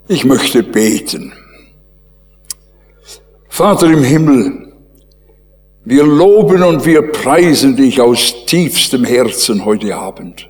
Ich möchte beten. Vater im Himmel, wir loben und wir preisen dich aus tiefstem Herzen heute Abend.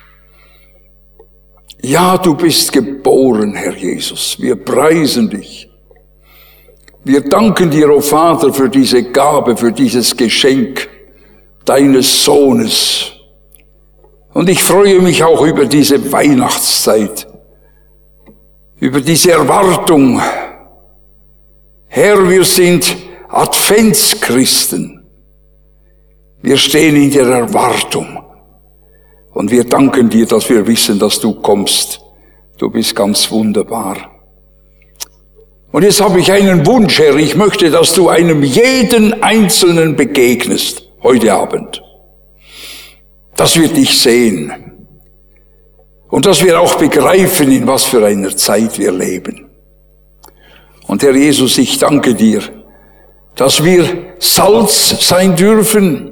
Ja, du bist geboren, Herr Jesus. Wir preisen dich. Wir danken dir, o Vater, für diese Gabe, für dieses Geschenk deines Sohnes. Und ich freue mich auch über diese Weihnachtszeit, über diese Erwartung. Herr, wir sind Adventschristen. Wir stehen in der Erwartung. Und wir danken dir, dass wir wissen, dass du kommst. Du bist ganz wunderbar. Und jetzt habe ich einen Wunsch, Herr. Ich möchte, dass du einem jeden Einzelnen begegnest heute Abend. Dass wir dich sehen. Und dass wir auch begreifen, in was für einer Zeit wir leben. Und Herr Jesus, ich danke dir, dass wir Salz sein dürfen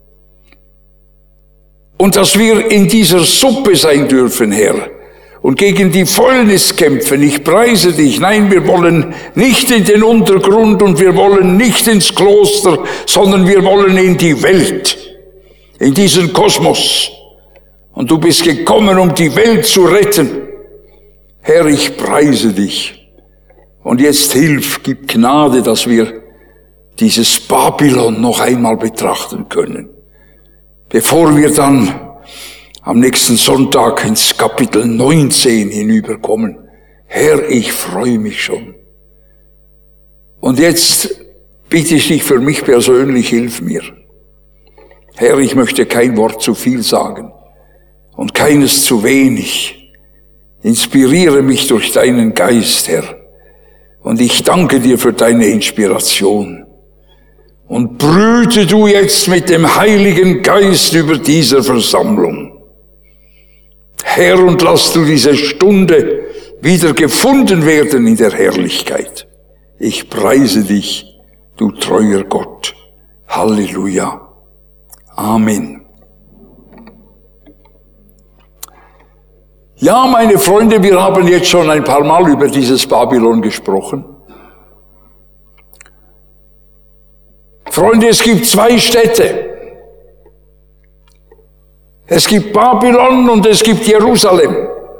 und dass wir in dieser Suppe sein dürfen, Herr, und gegen die Fäulnis kämpfen. Ich preise dich. Nein, wir wollen nicht in den Untergrund und wir wollen nicht ins Kloster, sondern wir wollen in die Welt, in diesen Kosmos. Und du bist gekommen, um die Welt zu retten. Herr, ich preise dich. Und jetzt hilf, gib Gnade, dass wir dieses Babylon noch einmal betrachten können. Bevor wir dann am nächsten Sonntag ins Kapitel 19 hinüberkommen. Herr, ich freue mich schon. Und jetzt bitte ich dich für mich persönlich, hilf mir. Herr, ich möchte kein Wort zu viel sagen und keines zu wenig. Inspiriere mich durch deinen Geist, Herr. Und ich danke dir für deine Inspiration. Und brüte du jetzt mit dem Heiligen Geist über diese Versammlung. Herr, und lass du diese Stunde wieder gefunden werden in der Herrlichkeit. Ich preise dich, du treuer Gott. Halleluja. Amen. Ja, meine Freunde, wir haben jetzt schon ein paar Mal über dieses Babylon gesprochen. Freunde, es gibt zwei Städte. Es gibt Babylon und es gibt Jerusalem.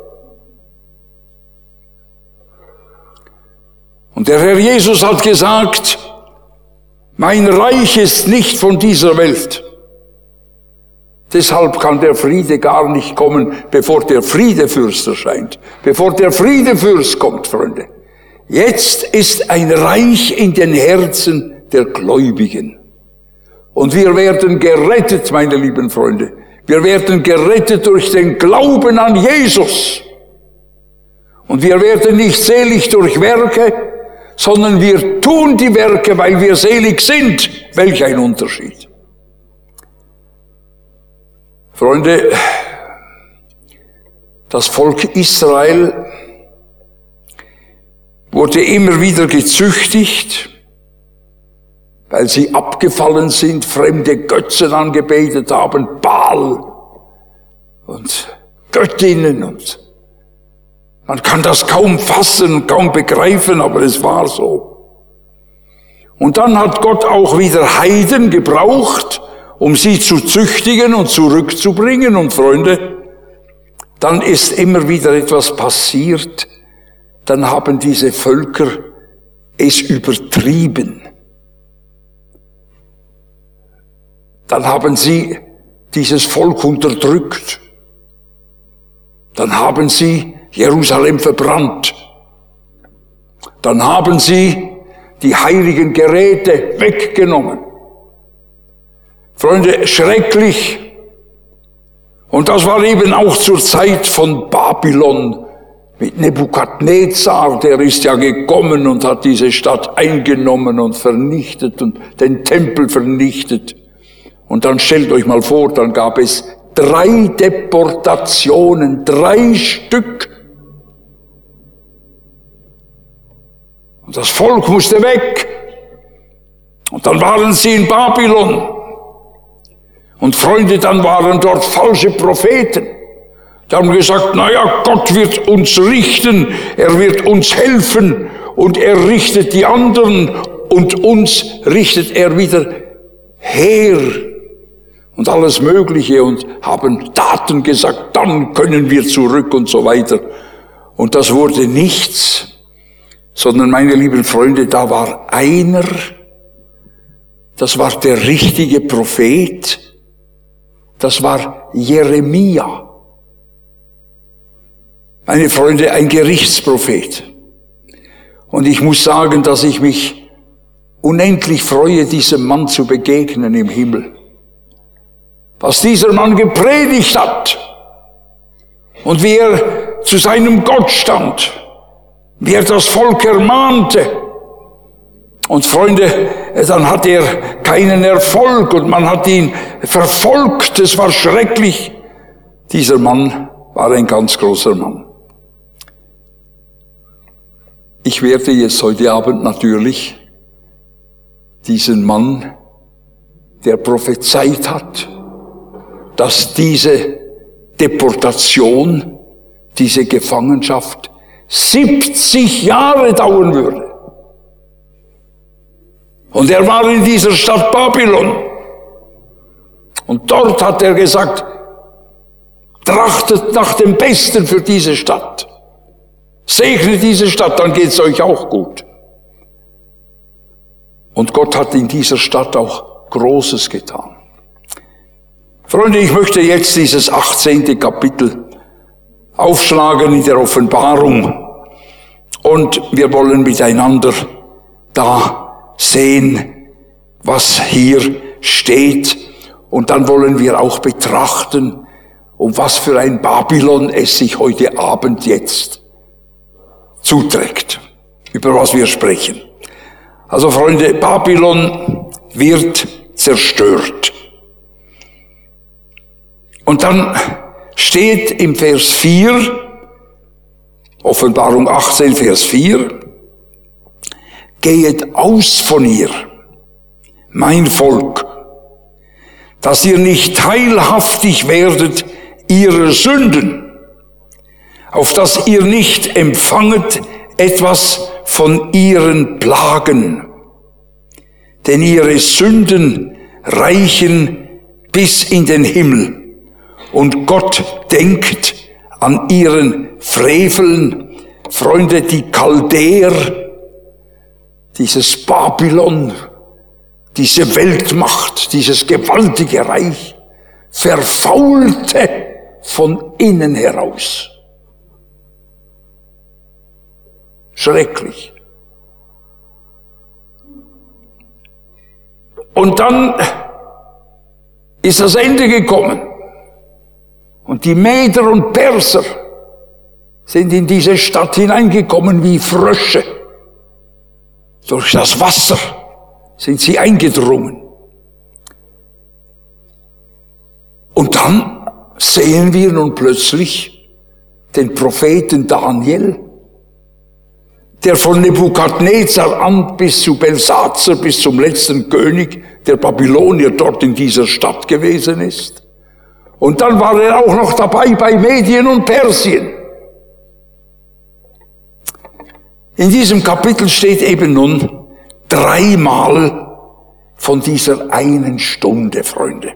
Und der Herr Jesus hat gesagt, mein Reich ist nicht von dieser Welt. Deshalb kann der Friede gar nicht kommen, bevor der Friedefürst erscheint. Bevor der Friedefürst kommt, Freunde. Jetzt ist ein Reich in den Herzen der Gläubigen. Und wir werden gerettet, meine lieben Freunde. Wir werden gerettet durch den Glauben an Jesus. Und wir werden nicht selig durch Werke, sondern wir tun die Werke, weil wir selig sind. Welch ein Unterschied. Freunde, das Volk Israel wurde immer wieder gezüchtigt, weil sie abgefallen sind, fremde Götzen angebetet haben, Baal und Göttinnen, und man kann das kaum fassen und kaum begreifen, aber es war so. Und dann hat Gott auch wieder Heiden gebraucht, um sie zu züchtigen und zurückzubringen. Und Freunde, dann ist immer wieder etwas passiert, dann haben diese Völker es übertrieben. Dann haben sie dieses Volk unterdrückt. Dann haben sie Jerusalem verbrannt. Dann haben sie die heiligen Geräte weggenommen. Freunde, schrecklich. Und das war eben auch zur Zeit von Babylon mit Nebukadnezar. Der ist ja gekommen und hat diese Stadt eingenommen und vernichtet und den Tempel vernichtet. Und dann stellt euch mal vor, dann gab es 3 Deportationen, 3 Stück. Und das Volk musste weg. Und dann waren sie in Babylon. Und Freunde, dann waren dort falsche Propheten. Die haben gesagt, naja, Gott wird uns richten, er wird uns helfen und er richtet die anderen und uns richtet er wieder her und alles Mögliche und haben Taten gesagt, dann können wir zurück und so weiter. Und das wurde nichts, sondern meine lieben Freunde, da war einer, das war der richtige Prophet, das war Jeremia. Meine Freunde, ein Gerichtsprophet. Und ich muss sagen, dass ich mich unendlich freue, diesem Mann zu begegnen im Himmel. Was dieser Mann gepredigt hat und wie er zu seinem Gott stand, wie er das Volk ermahnte. Und Freunde, dann hat er keinen Erfolg und man hat ihn verfolgt. Es war schrecklich. Dieser Mann war ein ganz großer Mann. Ich werde jetzt heute Abend natürlich diesen Mann, der prophezeit hat, dass diese Deportation, diese Gefangenschaft 70 Jahre dauern würde. Und er war in dieser Stadt Babylon. Und dort hat er gesagt, trachtet nach dem Besten für diese Stadt. Segnet diese Stadt, dann geht's euch auch gut. Und Gott hat in dieser Stadt auch Großes getan. Freunde, ich möchte jetzt dieses 18. Kapitel aufschlagen in der Offenbarung. Und wir wollen miteinander da sehen, was hier steht. Und dann wollen wir auch betrachten, um was für ein Babylon es sich heute Abend jetzt zuträgt, über was wir sprechen. Also Freunde, Babylon wird zerstört. Und dann steht im Vers 4, Offenbarung 18, Vers 4, Gehet aus von ihr, mein Volk, dass ihr nicht teilhaftig werdet ihrer Sünden, auf dass ihr nicht empfanget etwas von ihren Plagen. Denn ihre Sünden reichen bis in den Himmel. Und Gott denkt an ihren Freveln. Freunde, die Chaldäer, dieses Babylon, diese Weltmacht, dieses gewaltige Reich, verfaulte von innen heraus. Schrecklich. Und dann ist das Ende gekommen. Und die Meder und Perser sind in diese Stadt hineingekommen wie Frösche. Durch das Wasser sind sie eingedrungen. Und dann sehen wir nun plötzlich den Propheten Daniel, der von Nebukadnezar an bis zu Belsazar, bis zum letzten König der Babylonier dort in dieser Stadt gewesen ist. Und dann war er auch noch dabei bei Medien und Persien. In diesem Kapitel steht eben nun dreimal von dieser einen Stunde, Freunde.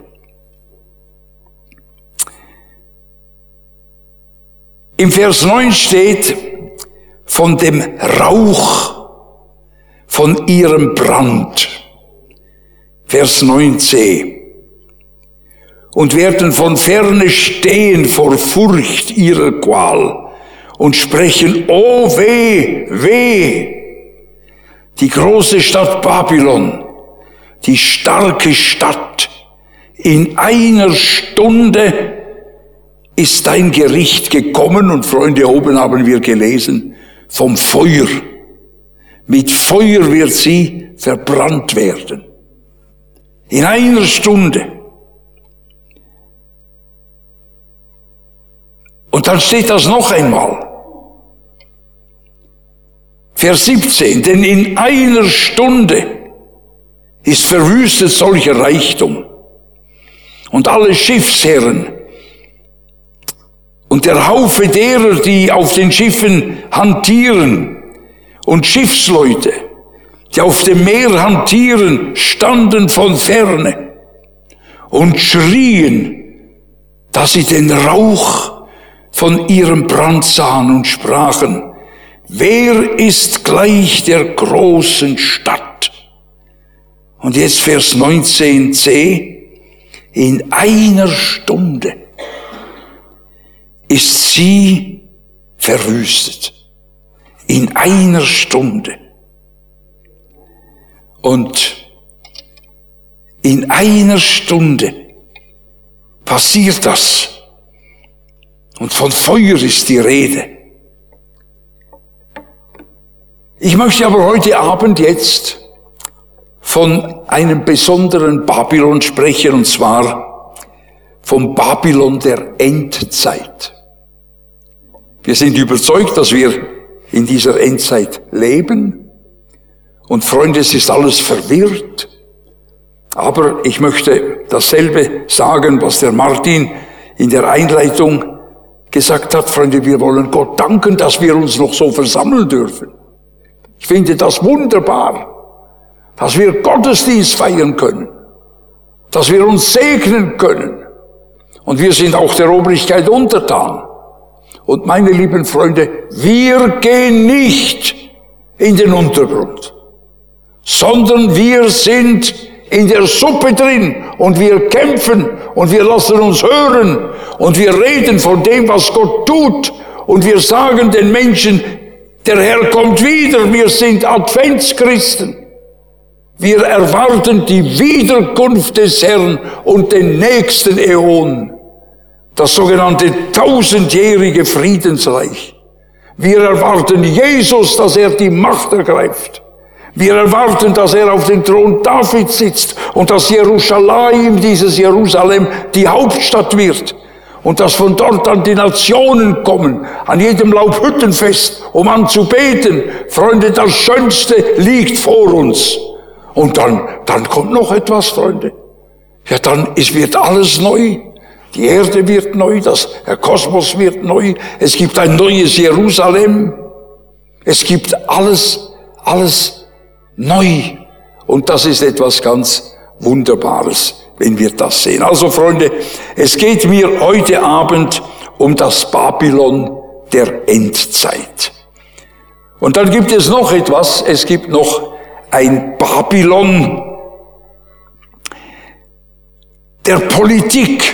Im Vers 9 steht von dem Rauch von ihrem Brand. Vers 9c. Und werden von ferne stehen vor Furcht ihrer Qual und sprechen, oh weh, weh. Die große Stadt Babylon, die starke Stadt, in einer Stunde ist dein Gericht gekommen. Und Freunde, oben haben wir gelesen, vom Feuer. Mit Feuer wird sie verbrannt werden. In einer Stunde. Und dann steht das noch einmal. Vers 17, denn in einer Stunde ist verwüstet solcher Reichtum. Und alle Schiffsherren und der Haufe derer, die auf den Schiffen hantieren, und Schiffsleute, die auf dem Meer hantieren, standen von ferne und schrien, dass sie den Rauch von ihrem Brand sahen und sprachen, wer ist gleich der großen Stadt? Und jetzt Vers 19c, in einer Stunde ist sie verwüstet. In einer Stunde. Und in einer Stunde passiert das. Und von Feuer ist die Rede. Ich möchte aber heute Abend jetzt von einem besonderen Babylon sprechen, und zwar vom Babylon der Endzeit. Wir sind überzeugt, dass wir in dieser Endzeit leben. Und Freunde, es ist alles verwirrt. Aber ich möchte dasselbe sagen, was der Martin in der Einleitung gesagt hat. Freunde, wir wollen Gott danken, dass wir uns noch so versammeln dürfen. Ich finde das wunderbar, dass wir Gottesdienst feiern können, dass wir uns segnen können. Und wir sind auch der Obrigkeit untertan. Und meine lieben Freunde, wir gehen nicht in den Untergrund, sondern wir sind in der Suppe drin und wir kämpfen und wir lassen uns hören und wir reden von dem, was Gott tut und wir sagen den Menschen, der Herr kommt wieder, wir sind Adventschristen. Wir erwarten die Wiederkunft des Herrn und den nächsten Äon, das sogenannte 1000-jährige Friedensreich. Wir erwarten Jesus, dass er die Macht ergreift. Wir erwarten, dass er auf dem Thron Davids sitzt und dass Jerusalem, dieses Jerusalem, die Hauptstadt wird. Und dass von dort an die Nationen kommen, an jedem Laubhüttenfest, um anzubeten. Freunde, das Schönste liegt vor uns. Und dann kommt noch etwas, Freunde. Ja, wird alles neu. Die Erde wird neu, der Kosmos wird neu. Es gibt ein neues Jerusalem. Es gibt alles neu. Und das ist etwas ganz Wunderbares, wenn wir das sehen. Also Freunde, es geht mir heute Abend um das Babylon der Endzeit. Und dann gibt es noch etwas, es gibt noch ein Babylon der Politik.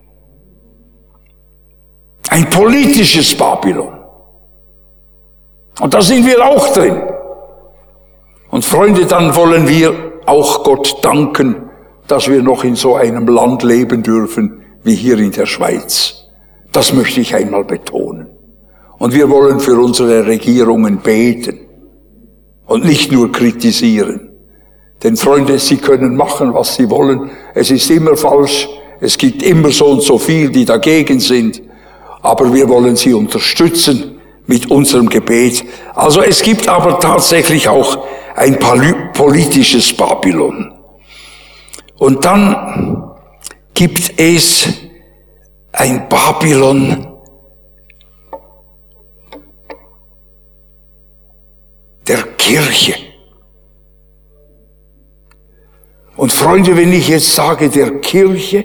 Ein politisches Babylon. Und da sind wir auch drin. Und Freunde, dann wollen wir auch Gott danken, dass wir noch in so einem Land leben dürfen, wie hier in der Schweiz. Das möchte ich einmal betonen. Und wir wollen für unsere Regierungen beten und nicht nur kritisieren. Denn Freunde, sie können machen, was sie wollen. Es ist immer falsch. Es gibt immer so und so viel, die dagegen sind. Aber wir wollen sie unterstützen mit unserem Gebet. Also es gibt aber tatsächlich auch ein politisches Babylon. Und dann gibt es ein Babylon der Kirche. Und Freunde, wenn ich jetzt sage der Kirche,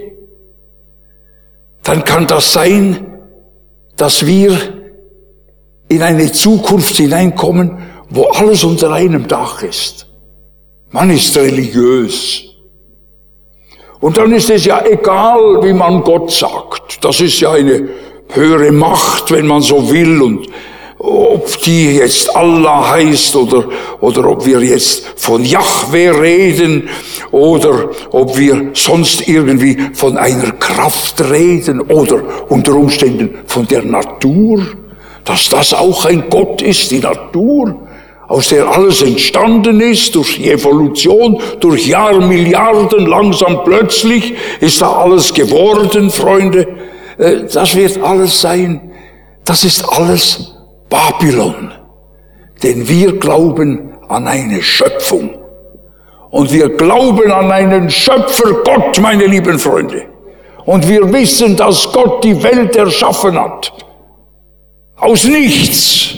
dann kann das sein, dass wir in eine Zukunft hineinkommen, wo alles unter einem Dach ist. Man ist religiös. Und dann ist es ja egal, wie man Gott sagt. Das ist ja eine höhere Macht, wenn man so will. Und ob die jetzt Allah heißt oder ob wir jetzt von Jahwe reden oder ob wir sonst irgendwie von einer Kraft reden oder unter Umständen von der Natur, dass das auch ein Gott ist, die Natur, aus der alles entstanden ist, durch die Evolution, durch Jahrmilliarden, langsam plötzlich ist da alles geworden, Freunde. Das wird alles sein. Das ist alles Babylon. Denn wir glauben an eine Schöpfung. Und wir glauben an einen Schöpfer Gott, meine lieben Freunde. Und wir wissen, dass Gott die Welt erschaffen hat. Aus nichts.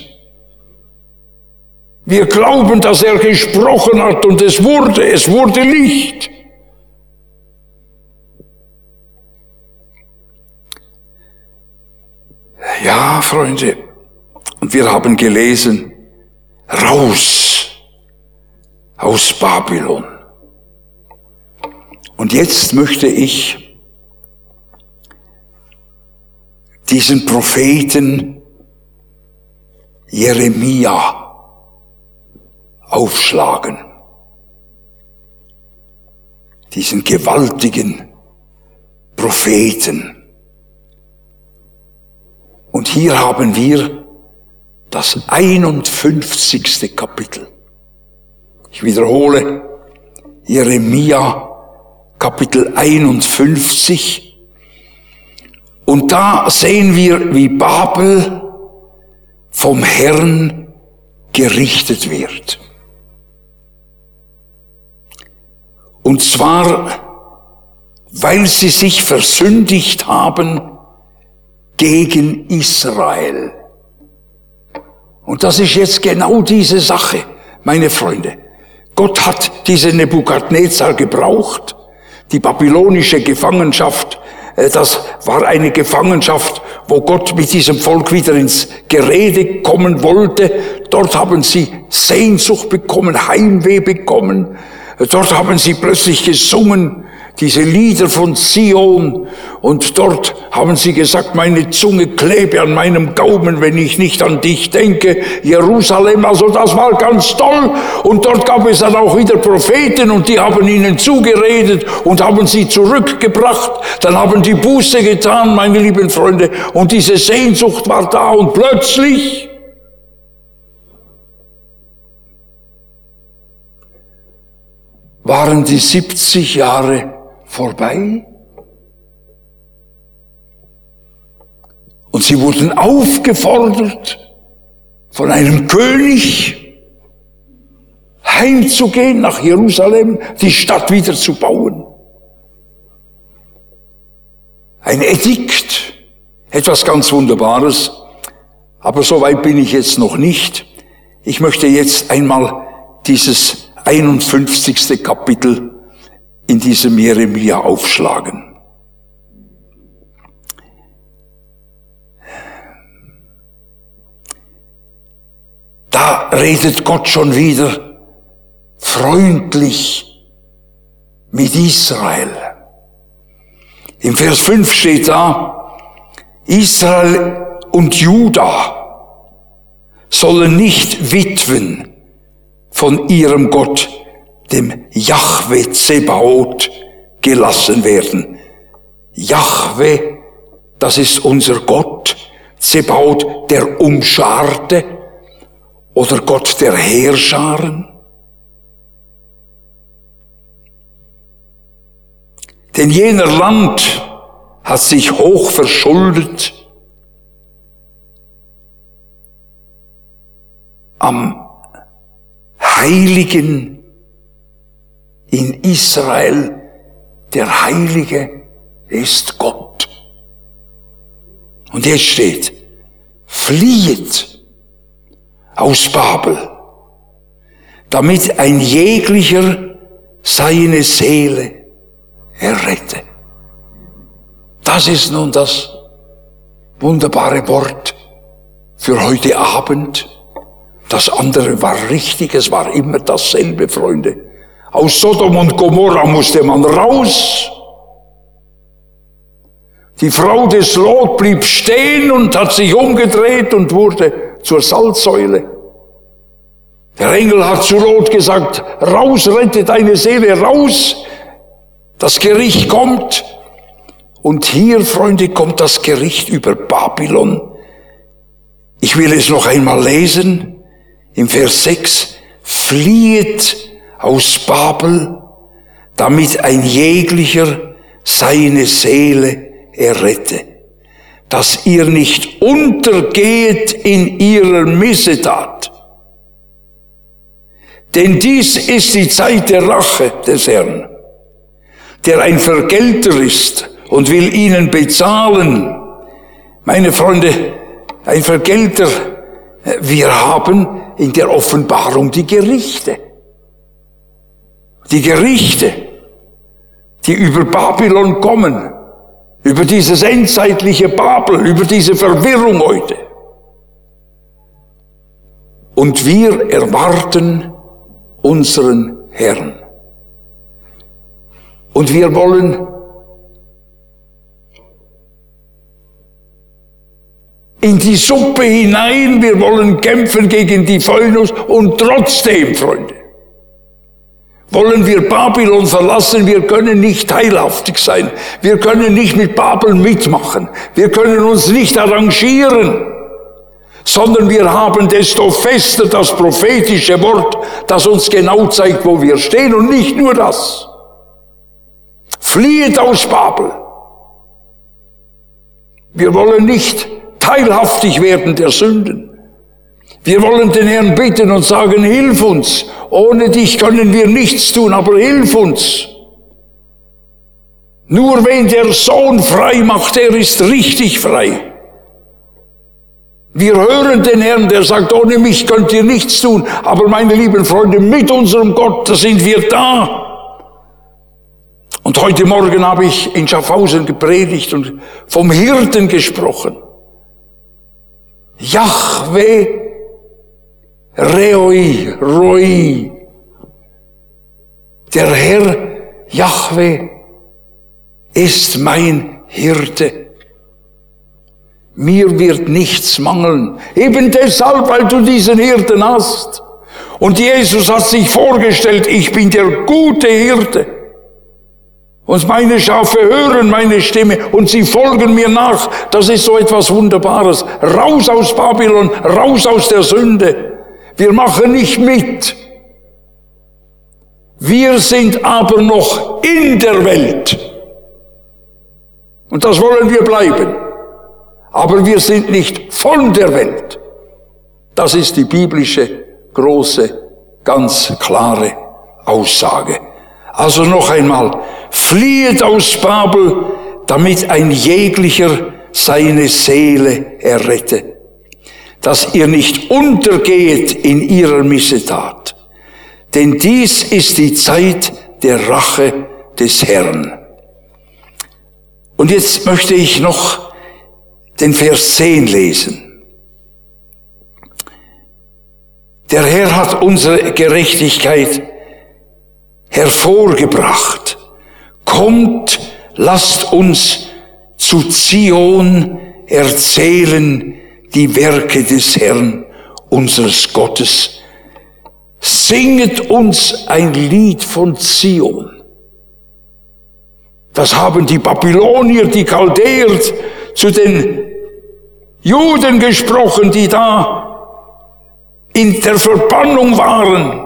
Wir glauben, dass er gesprochen hat und es wurde Licht. Ja, Freunde, und wir haben gelesen, raus aus Babylon. Und jetzt möchte ich diesen Propheten Jeremia aufschlagen. Diesen gewaltigen Propheten. Und hier haben wir das 51. Kapitel. Ich wiederhole, Jeremia Kapitel 51. Und da sehen wir, wie Babel vom Herrn gerichtet wird. Und zwar, weil sie sich versündigt haben gegen Israel. Und das ist jetzt genau diese Sache, meine Freunde. Gott hat diese Nebukadnezar gebraucht. Die babylonische Gefangenschaft, das war eine Gefangenschaft, wo Gott mit diesem Volk wieder ins Gerede kommen wollte. Dort haben sie Sehnsucht bekommen, Heimweh bekommen. Dort haben sie plötzlich gesungen, diese Lieder von Zion. Und dort haben sie gesagt, meine Zunge klebe an meinem Gaumen, wenn ich nicht an dich denke. Jerusalem, also das war ganz toll. Und dort gab es dann auch wieder Propheten und die haben ihnen zugeredet und haben sie zurückgebracht. Dann haben die Buße getan, meine lieben Freunde. Und diese Sehnsucht war da und plötzlich waren die 70 Jahre vorbei und sie wurden aufgefordert, von einem König heimzugehen nach Jerusalem, die Stadt wieder zu bauen. Ein Edikt, etwas ganz Wunderbares, aber so weit bin ich jetzt noch nicht. Ich möchte jetzt einmal dieses 51. Kapitel in diesem Jeremia aufschlagen. Da redet Gott schon wieder freundlich mit Israel. Im Vers 5 steht da, Israel und Juda sollen nicht witwen von ihrem Gott, dem Jahwe Zebaoth, gelassen werden. Jahwe, das ist unser Gott, Zebaoth, der Umscharte oder Gott der Heerscharen. Denn jener Land hat sich hoch verschuldet am Heiligen in Israel. Der Heilige ist Gott. Und jetzt steht, fliehet aus Babel, damit ein jeglicher seine Seele errette. Das ist nun das wunderbare Wort für heute Abend. Das andere war richtig, es war immer dasselbe, Freunde. Aus Sodom und Gomorra musste man raus. Die Frau des Lot blieb stehen und hat sich umgedreht und wurde zur Salzsäule. Der Engel hat zu Lot gesagt, raus, rette deine Seele, raus. Das Gericht kommt. Und hier, Freunde, kommt das Gericht über Babylon. Ich will es noch einmal lesen. Im Vers 6, fliehet aus Babel, damit ein jeglicher seine Seele errette, dass ihr nicht untergehet in ihrer Missetat. Denn dies ist die Zeit der Rache des Herrn, der ein Vergelter ist und will ihnen bezahlen. Meine Freunde, ein Vergelter, wir haben in der Offenbarung die Gerichte. Die Gerichte, die über Babylon kommen, über dieses endzeitliche Babel, über diese Verwirrung heute. Und wir erwarten unseren Herrn. Und wir wollen in die Suppe hinein, wir wollen kämpfen gegen die Fäulnis und trotzdem, Freunde, wollen wir Babylon verlassen, wir können nicht teilhaftig sein, wir können nicht mit Babel mitmachen, wir können uns nicht arrangieren, sondern wir haben desto fester das prophetische Wort, das uns genau zeigt, wo wir stehen, und nicht nur das. Fliehet aus Babel. Wir wollen nicht teilhaftig werden der Sünden. Wir wollen den Herrn bitten und sagen, hilf uns. Ohne dich können wir nichts tun, aber hilf uns. Nur wenn der Sohn frei macht, der ist richtig frei. Wir hören den Herrn, der sagt, ohne mich könnt ihr nichts tun. Aber meine lieben Freunde, mit unserem Gott, da sind wir da. Und heute Morgen habe ich in Schaffhausen gepredigt und vom Hirten gesprochen. Jahwe Roi. Der Herr Jahwe ist mein Hirte. Mir wird nichts mangeln. Eben deshalb, weil du diesen Hirten hast. Und Jesus hat sich vorgestellt, ich bin der gute Hirte. Und meine Schafe hören meine Stimme und sie folgen mir nach. Das ist so etwas Wunderbares. Raus aus Babylon, raus aus der Sünde. Wir machen nicht mit. Wir sind aber noch in der Welt. Und das wollen wir bleiben. Aber wir sind nicht von der Welt. Das ist die biblische, große, ganz klare Aussage. Also noch einmal, fliehet aus Babel, damit ein jeglicher seine Seele errette, dass ihr nicht untergehet in ihrer Missetat. Denn dies ist die Zeit der Rache des Herrn. Und jetzt möchte ich noch den Vers 10 lesen. Der Herr hat unsere Gerechtigkeit hervorgebracht. Kommt, lasst uns zu Zion erzählen die Werke des Herrn, unseres Gottes. Singet uns ein Lied von Zion. Das haben die Babylonier, die Chaldäer zu den Juden gesprochen, die da in der Verbannung waren.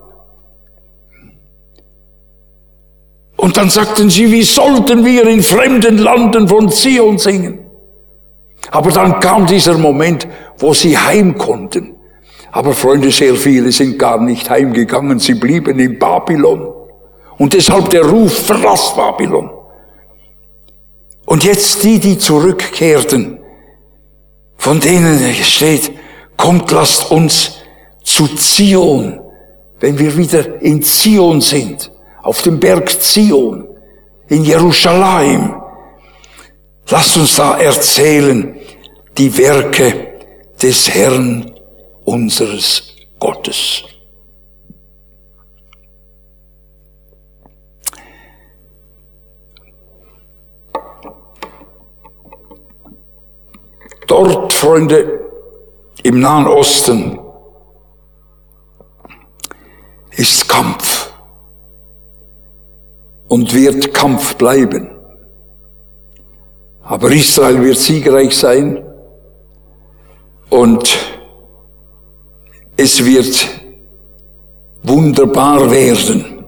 Und dann sagten sie, wie sollten wir in fremden Landen von Zion singen? Aber dann kam dieser Moment, wo sie heim konnten. Aber Freunde, sehr viele sind gar nicht heimgegangen, sie blieben in Babylon. Und deshalb der Ruf, verlass Babylon. Und jetzt die zurückkehrten, von denen steht, kommt, lasst uns zu Zion, wenn wir wieder in Zion sind. Auf dem Berg Zion, in Jerusalem. Lasst uns da erzählen, die Werke des Herrn, unseres Gottes. Dort, Freunde, im Nahen Osten ist Kampf. Und wird Kampf bleiben. Aber Israel wird siegreich sein und es wird wunderbar werden.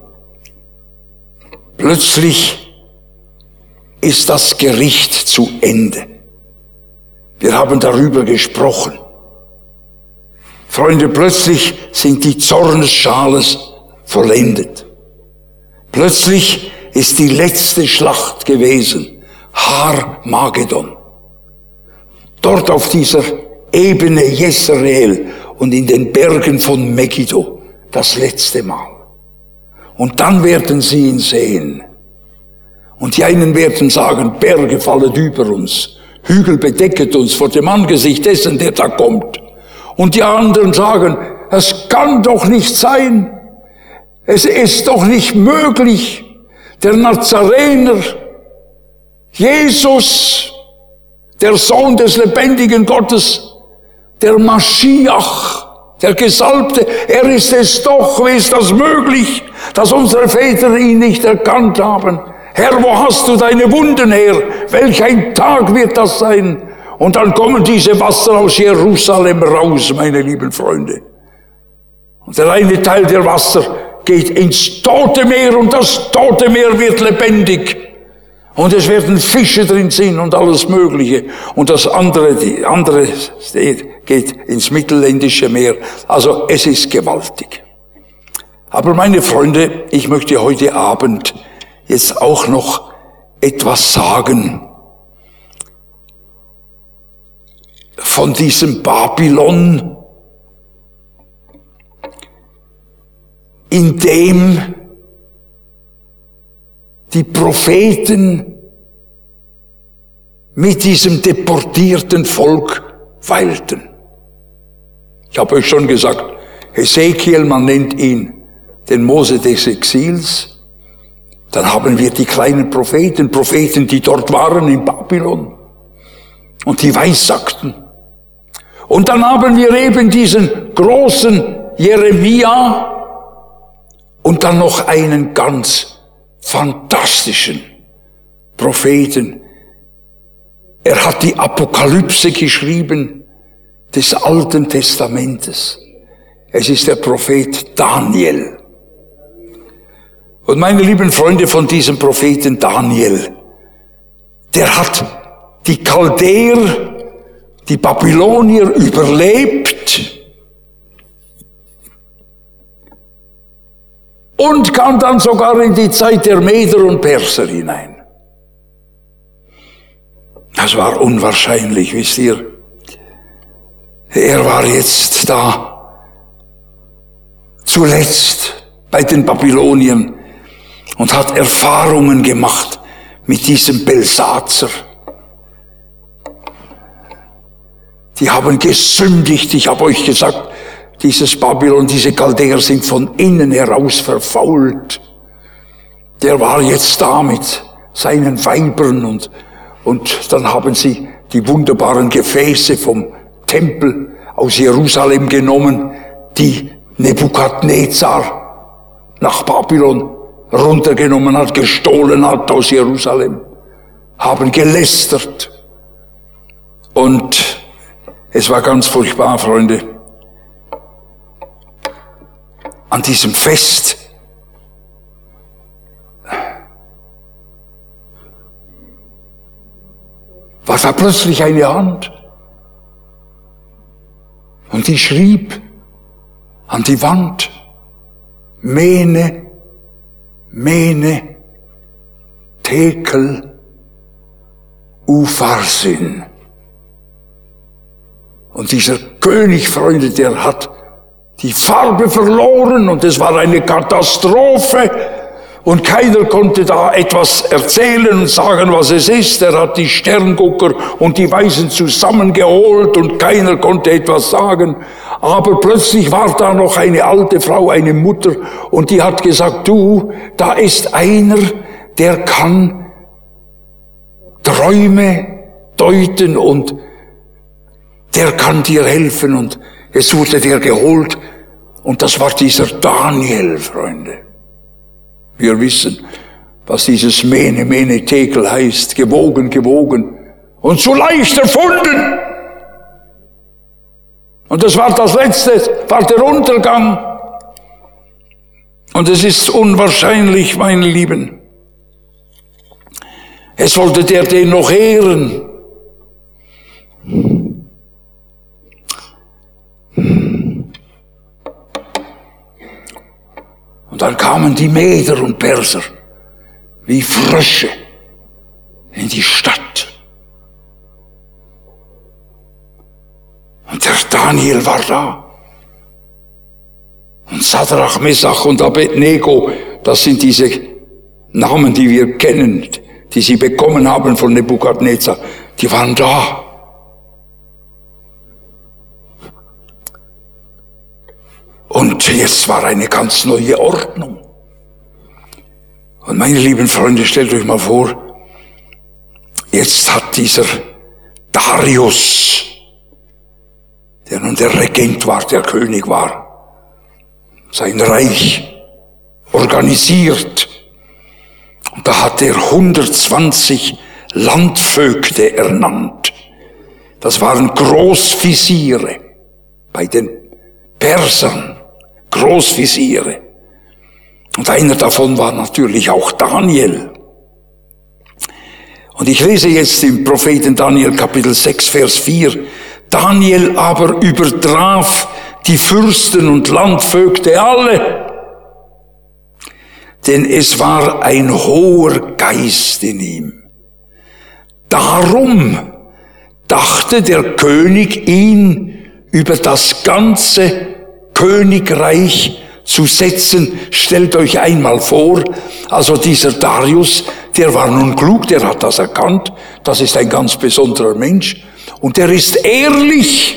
Plötzlich ist das Gericht zu Ende. Wir haben darüber gesprochen. Freunde, plötzlich sind die Zornesschales vollendet. Plötzlich ist die letzte Schlacht gewesen Har-Magedon. Dort auf dieser Ebene Jezreel und in den Bergen von Megiddo das letzte Mal. Und dann werden sie ihn sehen. Und die einen werden sagen, Berge fallen über uns, Hügel bedecket uns vor dem Angesicht dessen, der da kommt. Und die anderen sagen, es kann doch nicht sein, es ist doch nicht möglich, der Nazarener, Jesus, der Sohn des lebendigen Gottes, der Maschiach, der Gesalbte, er ist es doch, wie ist das möglich, dass unsere Väter ihn nicht erkannt haben? Herr, wo hast du deine Wunden her? Welch ein Tag wird das sein? Und dann kommen diese Wasser aus Jerusalem raus, meine lieben Freunde. Und der eine Teil der Wasser geht ins Tote Meer und das Tote Meer wird lebendig. Und es werden Fische drin sein und alles Mögliche. Und das andere, die andere geht ins Mittelländische Meer. Also es ist gewaltig. Aber meine Freunde, ich möchte heute Abend jetzt auch noch etwas sagen von diesem Babylon, in dem die Propheten mit diesem deportierten Volk weilten. Ich habe euch schon gesagt, Hesekiel, man nennt ihn den Mose des Exils. Dann haben wir die kleinen Propheten, die dort waren in Babylon und die weissagten. Und dann haben wir eben diesen großen Jeremia und dann noch einen ganz fantastischen Propheten. Er hat die Apokalypse geschrieben des Alten Testamentes. Es ist der Prophet Daniel. Und meine lieben Freunde, von diesem Propheten Daniel, der hat die Chaldäer, die Babylonier überlebt und kam dann sogar in die Zeit der Meder und Perser hinein. Das war unwahrscheinlich, wisst ihr. Er war jetzt da zuletzt bei den Babyloniern und hat Erfahrungen gemacht mit diesem Belsatzer. Die haben gesündigt, ich habe euch gesagt, dieses Babylon, diese Chaldäer sind von innen heraus verfault. Der war jetzt da mit seinen Weibern und dann haben sie die wunderbaren Gefäße vom Tempel aus Jerusalem genommen, die Nebukadnezar nach Babylon runtergenommen hat, gestohlen hat aus Jerusalem, haben gelästert. Und es war ganz furchtbar, Freunde. An diesem Fest war da plötzlich eine Hand und die schrieb an die Wand: Mene, Mene, Tekel, Upharsin. Und dieser König, Freunde, der hat die Farbe verloren und es war eine Katastrophe und keiner konnte da etwas erzählen und sagen, was es ist. Er hat die Sterngucker und die Weisen zusammengeholt und keiner konnte etwas sagen. Aber plötzlich war da noch eine alte Frau, eine Mutter, und die hat gesagt, du, da ist einer, der kann Träume deuten und der kann dir helfen. Und es wurde der geholt und das war dieser Daniel, Freunde. Wir wissen, was dieses Mene, Mene, Tekel heißt. Gewogen, gewogen und so leicht erfunden. Und das war das Letzte, war der Untergang. Und es ist unwahrscheinlich, meine Lieben. Es wollte der den noch ehren. Und dann kamen die Meder und Perser wie Frösche in die Stadt. Und der Daniel war da. Und Sadrach, Mesach und Abednego, das sind diese Namen, die wir kennen, die sie bekommen haben von Nebukadnezar, die waren da. Und jetzt war eine ganz neue Ordnung. Und meine lieben Freunde, stellt euch mal vor, jetzt hat dieser Darius, der nun der Regent war, der König war, sein Reich organisiert. Und da hat er 120 Landvögte ernannt. Das waren Großviziere bei den Persern, Großviziere. Und einer davon war natürlich auch Daniel. Und ich lese jetzt im Propheten Daniel Kapitel 6, Vers 4. Daniel aber übertraf die Fürsten und Landvögte alle, denn es war ein hoher Geist in ihm. Darum dachte der König, ihn über das ganze Königreich zu setzen. Stellt euch einmal vor, also dieser Darius, der war nun klug, der hat das erkannt, das ist ein ganz besonderer Mensch und der ist ehrlich.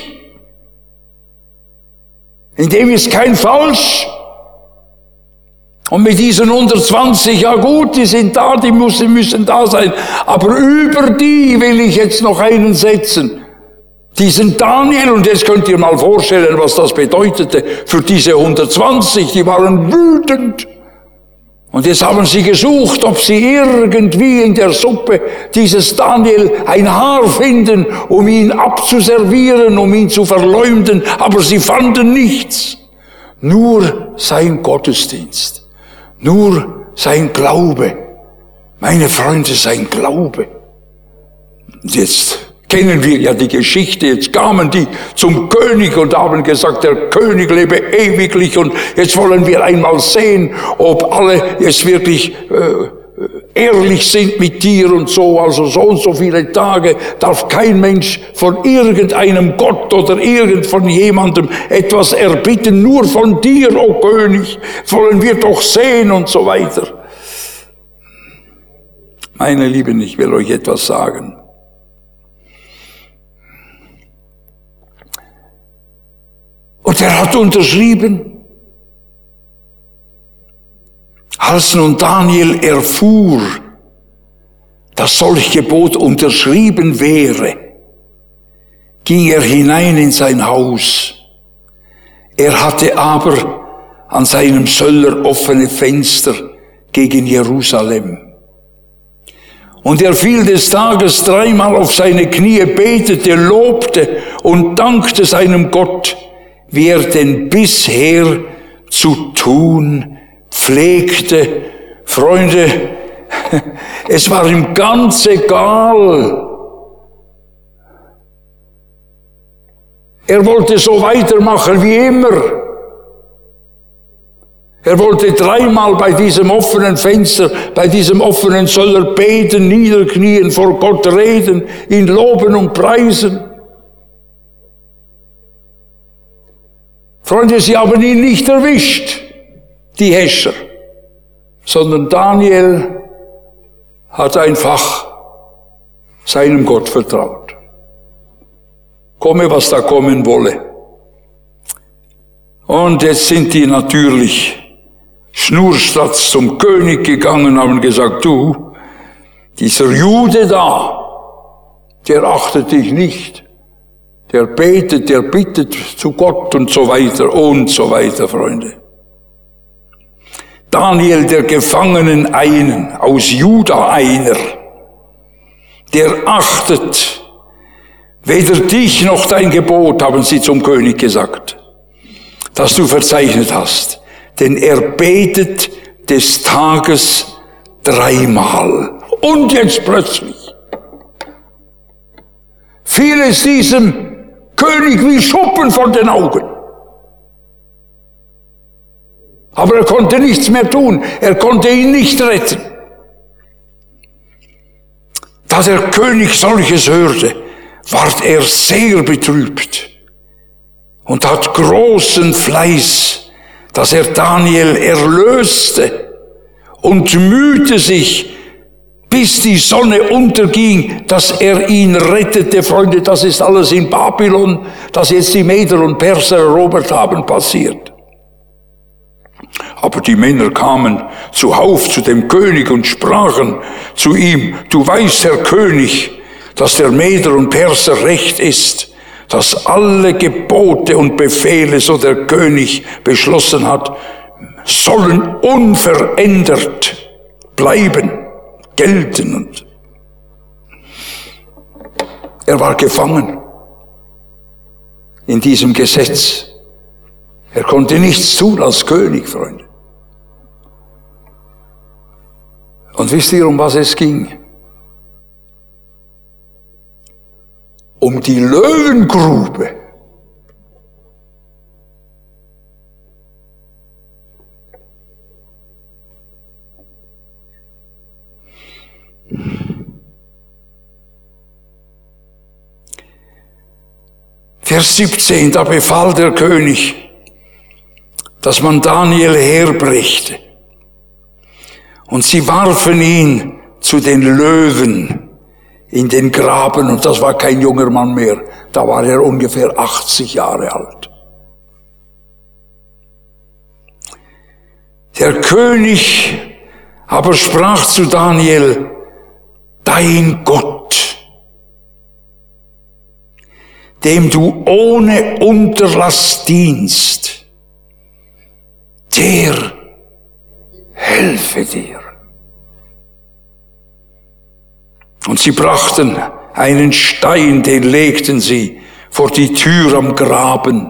In dem ist kein Falsch. Und mit diesen 120, ja gut, die sind da, die müssen da sein. Aber über die will ich jetzt noch einen setzen. Diesen Daniel, und jetzt könnt ihr mal vorstellen, was das bedeutete für diese 120, die waren wütend. Und jetzt haben sie gesucht, ob sie irgendwie in der Suppe dieses Daniel ein Haar finden, um ihn abzuservieren, um ihn zu verleumden, aber sie fanden nichts. Nur sein Gottesdienst. Nur sein Glaube. Meine Freunde, sein Glaube. Und jetzt kennen wir ja die Geschichte. Jetzt kamen die zum König und haben gesagt, der König lebe ewiglich und jetzt wollen wir einmal sehen, ob alle jetzt wirklich ehrlich sind mit dir und so. Also so und so viele Tage darf kein Mensch von irgendeinem Gott oder von jemandem etwas erbitten. Nur von dir, o König, wollen wir doch sehen und so weiter. Meine Lieben, ich will euch etwas sagen. Und er hat unterschrieben. Als nun Daniel erfuhr, dass solch Gebot unterschrieben wäre, ging er hinein in sein Haus. Er hatte aber an seinem Söller offene Fenster gegen Jerusalem. Und er fiel des Tages 3-mal auf seine Knie, betete, lobte und dankte seinem Gott, wie er denn bisher zu tun pflegte. Freunde, es war ihm ganz egal. Er wollte so weitermachen wie immer. Er wollte 3-mal bei diesem offenen Fenster, bei diesem offenen Söller beten, niederknien, vor Gott reden, ihn loben und preisen. Freunde, sie haben ihn nicht erwischt, die Häscher, sondern Daniel hat einfach seinem Gott vertraut. Komme, was da kommen wolle. Und jetzt sind die natürlich schnurstracks zum König gegangen, haben gesagt, du, dieser Jude da, der achtet dich nicht. Der betet, der bittet zu Gott und so weiter, Freunde. Daniel, der Gefangenen einen, aus Juda einer, der achtet weder dich noch dein Gebot, haben sie zum König gesagt, das du verzeichnet hast. Denn er betet des Tages 3-mal. Und jetzt plötzlich fiel es diesem König wie Schuppen von den Augen. Aber er konnte nichts mehr tun. Er konnte ihn nicht retten. Da der König solches hörte, ward er sehr betrübt und hat großen Fleiß, dass er Daniel erlöste und mühte sich, bis die Sonne unterging, dass er ihn rettete. Freunde, das ist alles in Babylon, das jetzt die Meder und Perser erobert haben, passiert. Aber die Männer kamen zuhauf zu dem König und sprachen zu ihm: Du weißt, Herr König, dass der Meder und Perser recht ist, dass alle Gebote und Befehle, so der König beschlossen hat, sollen unverändert bleiben, gelten. Und er war gefangen in diesem Gesetz. Er konnte nichts tun als König, Freunde. Und wisst ihr, um was es ging? Um die Löwengrube. Vers 17, da befahl der König, dass man Daniel herbrächte. Und sie warfen ihn zu den Löwen in den Graben. Und das war kein junger Mann mehr. Da war er ungefähr 80 Jahre alt. Der König aber sprach zu Daniel: Dein Gott, dem du ohne Unterlass dienst, der helfe dir. Und sie brachten einen Stein, den legten sie vor die Tür am Graben.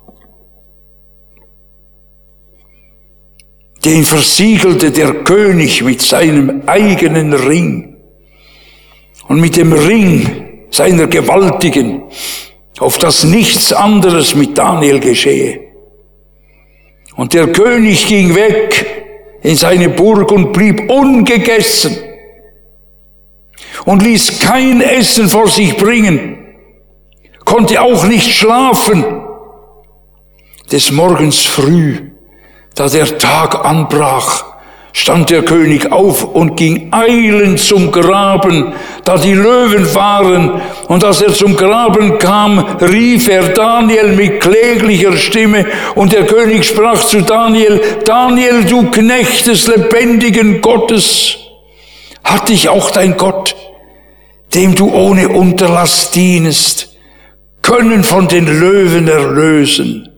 Den versiegelte der König mit seinem eigenen Ring und mit dem Ring seiner Gewaltigen, auf dass nichts anderes mit Daniel geschehe. Und der König ging weg in seine Burg und blieb ungegessen und ließ kein Essen vor sich bringen, konnte auch nicht schlafen. Des Morgens früh, da der Tag anbrach, stand der König auf und ging eilend zum Graben, da die Löwen waren. Und als er zum Graben kam, rief er Daniel mit kläglicher Stimme. Und der König sprach zu Daniel: Daniel, du Knecht des lebendigen Gottes, hat dich auch dein Gott, dem du ohne Unterlass dienest, können von den Löwen erlösen?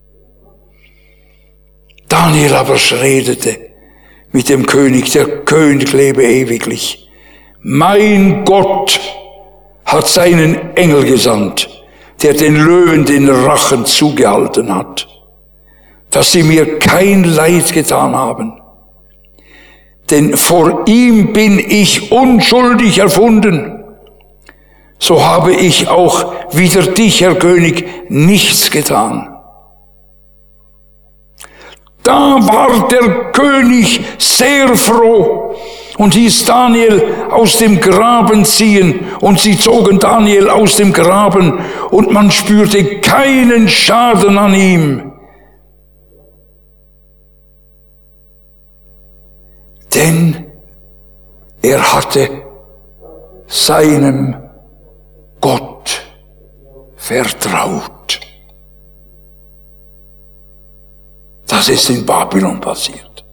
Daniel aber redete mit dem König: Der König lebe ewiglich. Mein Gott hat seinen Engel gesandt, der den Löwen den Rachen zugehalten hat, dass sie mir kein Leid getan haben. Denn vor ihm bin ich unschuldig erfunden. So habe ich auch wider dich, Herr König, nichts getan. Da war der König sehr froh und hieß Daniel aus dem Graben ziehen. Und sie zogen Daniel aus dem Graben und man spürte keinen Schaden an ihm. Denn er hatte seinem Gott vertraut. Das ist in Babylon passiert.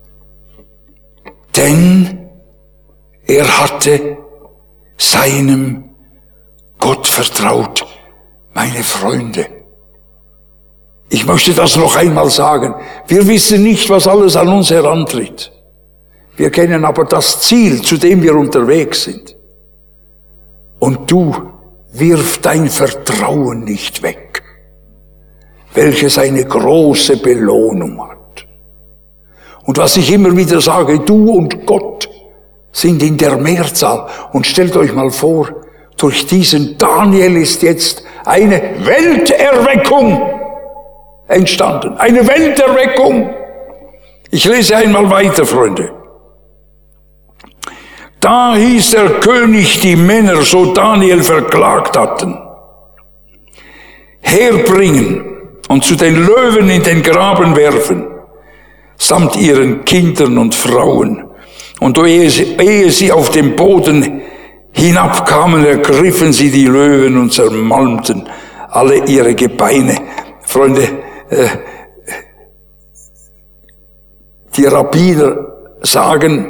Denn er hatte seinem Gott vertraut. Meine Freunde, ich möchte das noch einmal sagen. Wir wissen nicht, was alles an uns herantritt. Wir kennen aber das Ziel, zu dem wir unterwegs sind. Und du wirf dein Vertrauen nicht weg, welches eine große Belohnung hat. Und was ich immer wieder sage, du und Gott sind in der Mehrzahl. Und stellt euch mal vor, durch diesen Daniel ist jetzt eine Welterweckung entstanden. Eine Welterweckung. Ich lese einmal weiter, Freunde. Da hieß der König die Männer, so Daniel verklagt hatten, herbringen und zu den Löwen in den Graben werfen, samt ihren Kindern und Frauen. Und ehe sie auf den Boden hinabkamen, ergriffen sie die Löwen und zermalmten alle ihre Gebeine. Freunde, die Rabbiner sagen,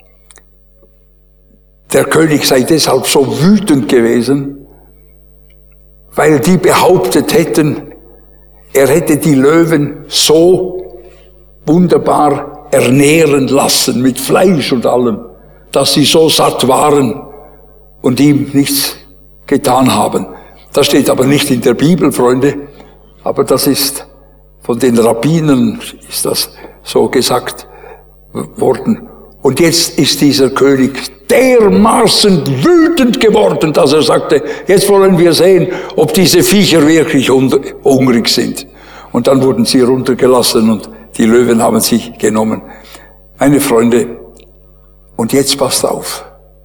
der König sei deshalb so wütend gewesen, weil die behauptet hätten, er hätte die Löwen so wunderbar ernähren lassen mit Fleisch und allem, dass sie so satt waren und ihm nichts getan haben. Das steht aber nicht in der Bibel, Freunde, aber das ist von den Rabbinern ist das so gesagt worden. Und jetzt ist dieser König dermaßen wütend geworden, dass er sagte, jetzt wollen wir sehen, ob diese Viecher wirklich hungrig sind. Und dann wurden sie runtergelassen und die Löwen haben sie genommen. Meine Freunde, und jetzt passt auf.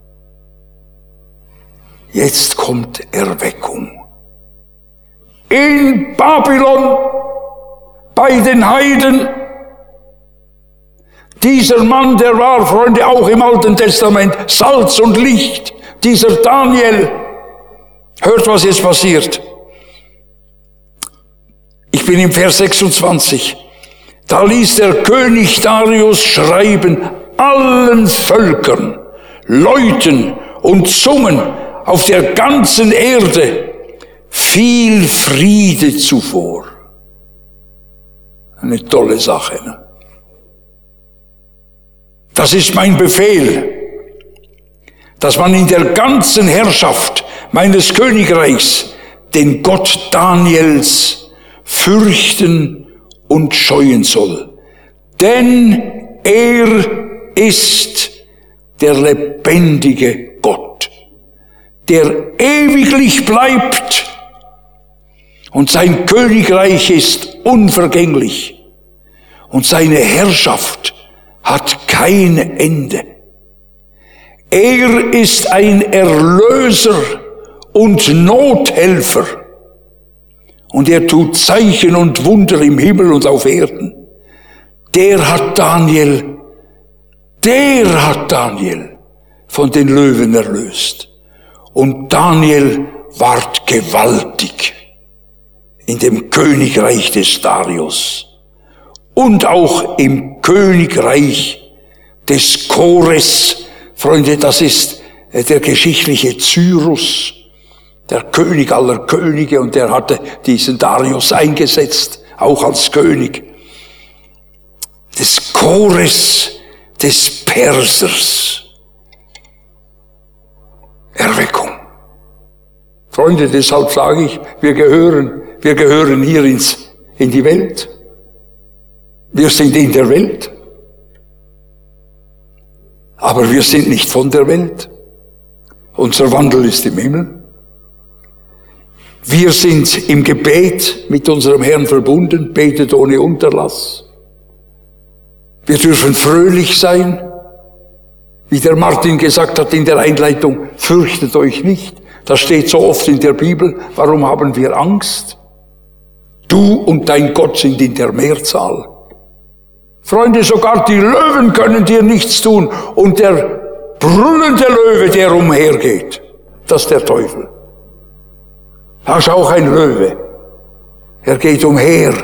Jetzt kommt Erweckung. In Babylon, bei den Heiden. Dieser Mann, der war, Freunde, auch im Alten Testament Salz und Licht. Dieser Daniel. Hört, was jetzt passiert. Ich bin im Vers 26. Da ließ der König Darius schreiben, allen Völkern, Leuten und Zungen auf der ganzen Erde viel Friede zuvor. Eine tolle Sache, ne? Das ist mein Befehl, dass man in der ganzen Herrschaft meines Königreichs den Gott Daniels fürchten und scheuen soll. Denn er ist der lebendige Gott, der ewiglich bleibt, und sein Königreich ist unvergänglich und seine Herrschaft hat kein Ende. Er ist ein Erlöser und Nothelfer. Und er tut Zeichen und Wunder im Himmel und auf Erden. Der hat Daniel von den Löwen erlöst. Und Daniel ward gewaltig in dem Königreich des Darius. Und auch im Königreich des Kores. Freunde, das ist der geschichtliche Cyrus, der König aller Könige, und der hatte diesen Darius eingesetzt, auch als König. Des Kores des Persers. Erweckung. Freunde, deshalb sage ich, wir gehören hier in die Welt. Wir sind in der Welt, aber wir sind nicht von der Welt. Unser Wandel ist im Himmel. Wir sind im Gebet mit unserem Herrn verbunden, betet ohne Unterlass. Wir dürfen fröhlich sein, wie der Martin gesagt hat in der Einleitung, fürchtet euch nicht. Das steht so oft in der Bibel. Warum haben wir Angst? Du und dein Gott sind in der Mehrzahl. Freunde, sogar die Löwen können dir nichts tun. Und der brüllende Löwe, der umhergeht, das ist der Teufel. Da ist auch ein Löwe. Er geht umher,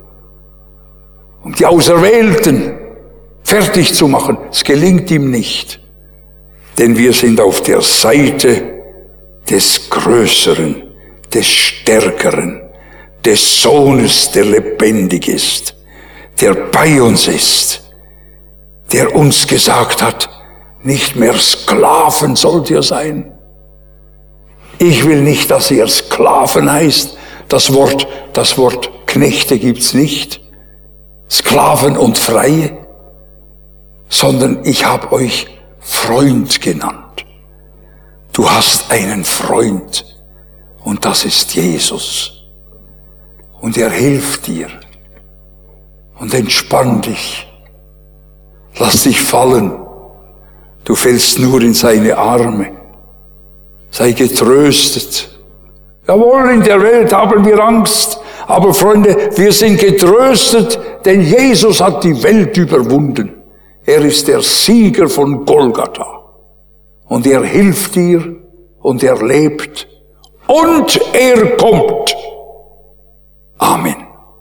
um die Auserwählten fertig zu machen. Es gelingt ihm nicht. Denn wir sind auf der Seite des Größeren, des Stärkeren, des Sohnes, der lebendig ist, der bei uns ist, der uns gesagt hat, nicht mehr Sklaven sollt ihr sein. Ich will nicht, dass ihr Sklaven heißt. Das Wort Knechte gibt's nicht. Sklaven und Freie. Sondern ich habe euch Freund genannt. Du hast einen Freund. Und das ist Jesus. Und er hilft dir. Und entspann dich. Lass dich fallen. Du fällst nur in seine Arme. Sei getröstet. Jawohl, in der Welt haben wir Angst. Aber Freunde, wir sind getröstet, denn Jesus hat die Welt überwunden. Er ist der Sieger von Golgatha. Und er hilft dir und er lebt und er kommt. Amen.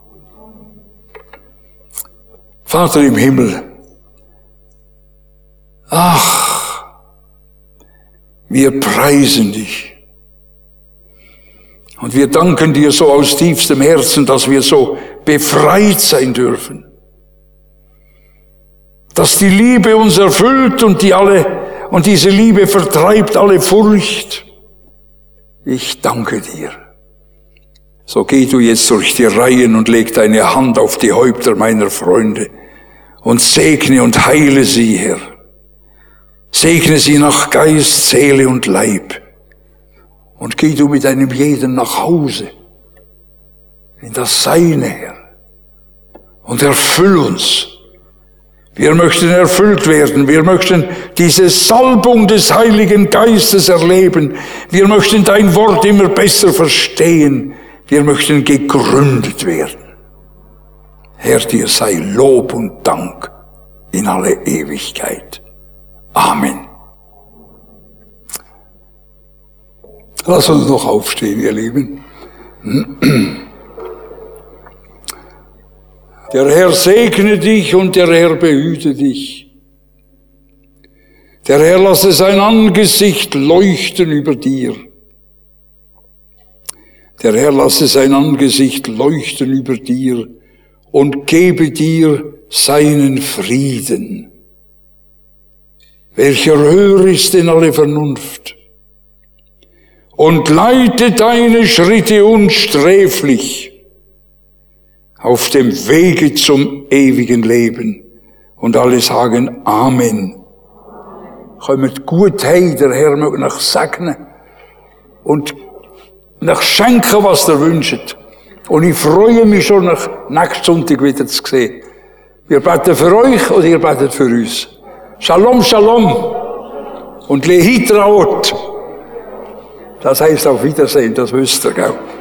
Vater im Himmel, ach, wir preisen dich. Und wir danken dir so aus tiefstem Herzen, dass wir so befreit sein dürfen. Dass die Liebe uns erfüllt und diese Liebe vertreibt alle Furcht. Ich danke dir. So geh du jetzt durch die Reihen und leg deine Hand auf die Häupter meiner Freunde und segne und heile sie, Herr. Segne sie nach Geist, Seele und Leib. Und geh du mit einem jeden nach Hause, in das Seine, Herr. Und erfüll uns. Wir möchten erfüllt werden. Wir möchten diese Salbung des Heiligen Geistes erleben. Wir möchten dein Wort immer besser verstehen. Wir möchten gegründet werden. Herr, dir sei Lob und Dank in alle Ewigkeit. Amen. Lass uns noch aufstehen, ihr Lieben. Der Herr segne dich und der Herr behüte dich. Der Herr lasse sein Angesicht leuchten über dir. Der Herr lasse sein Angesicht leuchten über dir und gebe dir seinen Frieden, welcher höher ist in alle Vernunft, und leite deine Schritte unsträflich auf dem Wege zum ewigen Leben. Und alle sagen Amen. Kommt gut heim, der Herr möge euch segnen und euch schenken, was ihr wünscht. Und ich freue mich schon, nach nächsten Sonntag wieder zu sehen. Wir beten für euch und ihr betet für uns. Shalom, Shalom. Und Lehitraot. Das heißt auf Wiedersehen, das wisst ihr, gell?